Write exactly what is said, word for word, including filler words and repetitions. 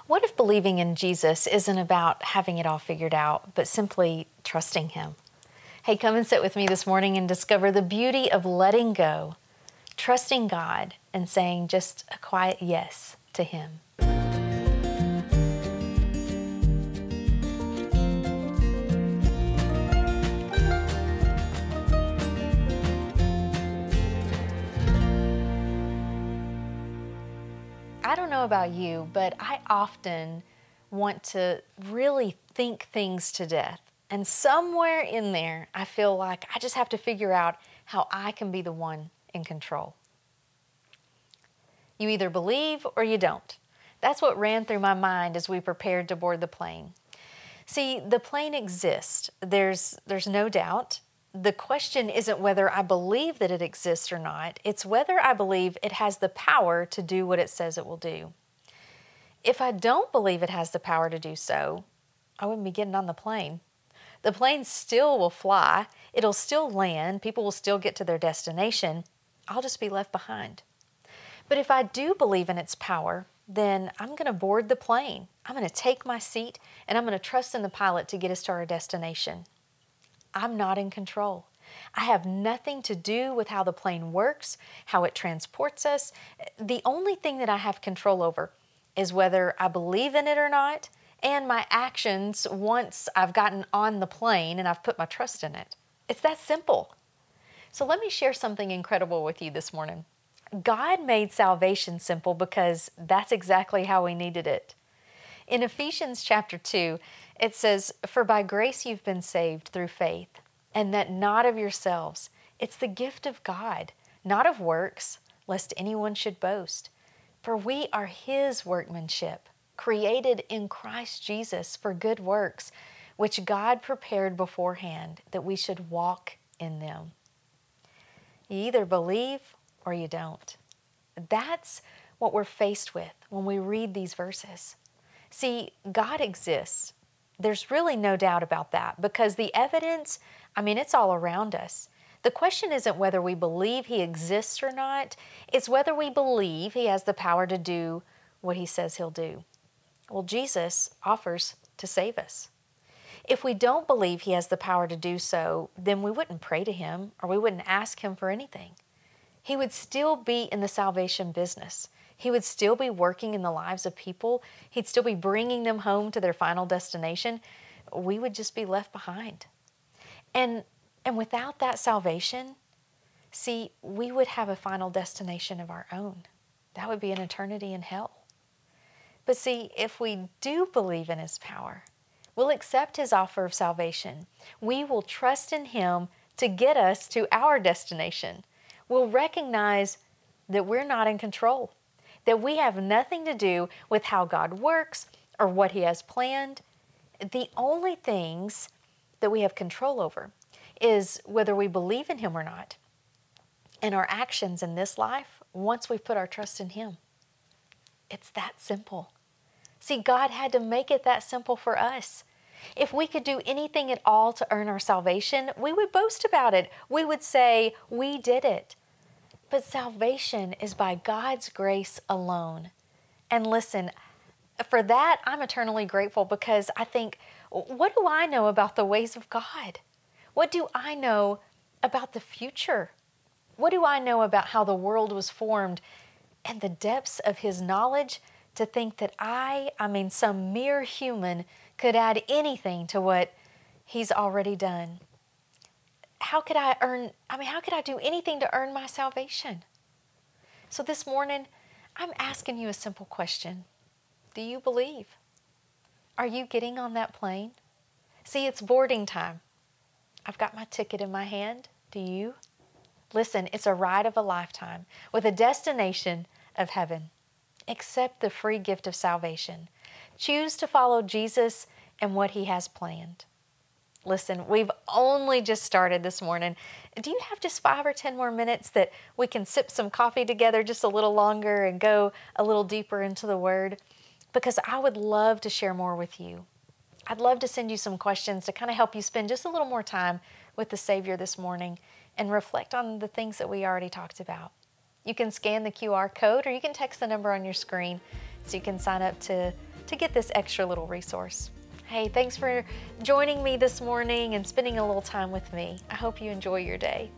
What if believing in Jesus isn't about having it all figured out, but simply trusting Him? Hey, come and sit with me this morning and discover the beauty of letting go, trusting God, and saying just a quiet yes to Him. I don't know about you, but I often want to really think things to death. And somewhere in there, I feel like I just have to figure out how I can be the one in control. You either believe or you don't. That's what ran through my mind as we prepared to board the plane. See, the plane exists. There's, there's no doubt. The question isn't whether I believe that it exists or not. It's whether I believe it has the power to do what it says it will do. If I don't believe it has the power to do so, I wouldn't be getting on the plane. The plane still will fly. It'll still land. People will still get to their destination. I'll just be left behind. But if I do believe in its power, then I'm going to board the plane. I'm going to take my seat and I'm going to trust in the pilot to get us to our destination. I'm not in control. I have nothing to do with how the plane works, how it transports us. The only thing that I have control over is whether I believe in it or not, and my actions once I've gotten on the plane and I've put my trust in it. It's that simple. So let me share something incredible with you this morning. God made salvation simple because that's exactly how we needed it. In Ephesians chapter two, it says, "For by grace you've been saved through faith, and that not of yourselves. It's the gift of God, not of works, lest anyone should boast. For we are His workmanship, created in Christ Jesus for good works, which God prepared beforehand that we should walk in them." You either believe or you don't. That's what we're faced with when we read these verses. See, God exists. There's really no doubt about that because the evidence, I mean, it's all around us. The question isn't whether we believe He exists or not. It's whether we believe He has the power to do what He says He'll do. Well, Jesus offers to save us. If we don't believe He has the power to do so, then we wouldn't pray to Him or we wouldn't ask Him for anything. He would still be in the salvation business. He would still be working in the lives of people. He'd still be bringing them home to their final destination. We would just be left behind. And, and without that salvation, see, we would have a final destination of our own. That would be an eternity in hell. But see, if we do believe in His power, we'll accept His offer of salvation. We will trust in Him to get us to our destination. We'll recognize that we're not in control, that we have nothing to do with how God works or what He has planned. The only things that we have control over is whether we believe in Him or not, and our actions in this life once we've put our trust in Him. It's that simple. See, God had to make it that simple for us. If we could do anything at all to earn our salvation, we would boast about it. We would say, we did it. But salvation is by God's grace alone. And listen, for that, I'm eternally grateful because I think, what do I know about the ways of God? What do I know about the future? What do I know about how the world was formed and the depths of His knowledge to think that I, I mean, some mere human could add anything to what He's already done? How could I earn, I mean, how could I do anything to earn my salvation? So this morning, I'm asking you a simple question. Do you believe? Are you getting on that plane? See, it's boarding time. I've got my ticket in my hand. Do you? Listen, it's a ride of a lifetime with a destination of heaven. Accept the free gift of salvation. Choose to follow Jesus and what He has planned. Listen, we've only just started this morning. Do you have just five or ten more minutes that we can sip some coffee together just a little longer and go a little deeper into the Word? Because I would love to share more with you. I'd love to send you some questions to kind of help you spend just a little more time with the Savior this morning and reflect on the things that we already talked about. You can scan the Q R code or you can text the number on your screen so you can sign up to to get this extra little resource. Hey, thanks for joining me this morning and spending a little time with me. I hope you enjoy your day.